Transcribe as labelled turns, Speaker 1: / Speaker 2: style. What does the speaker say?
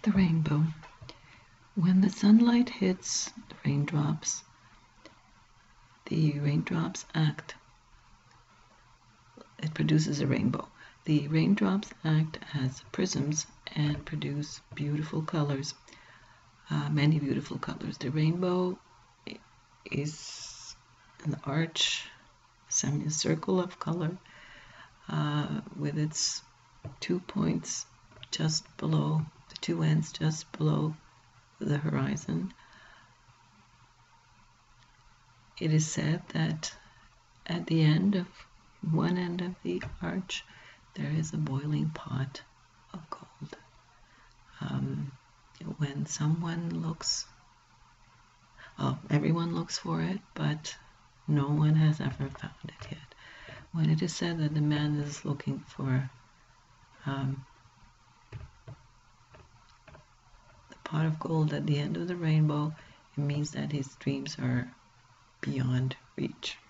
Speaker 1: The rainbow. When the sunlight hits the raindrops act. It produces a rainbow. The raindrops act as prisms and produce beautiful colors, many beautiful colors. The rainbow is an arch, semicircle of color, with its 2 points just below, the 2 ends just below the horizon. It is said that at the end of one end of the arch there is a boiling pot of gold. When someone looks, everyone looks for it, but no one has ever found it yet. When it is said that the man is looking for the pot of gold at the end of the rainbow, it means that his dreams are beyond reach.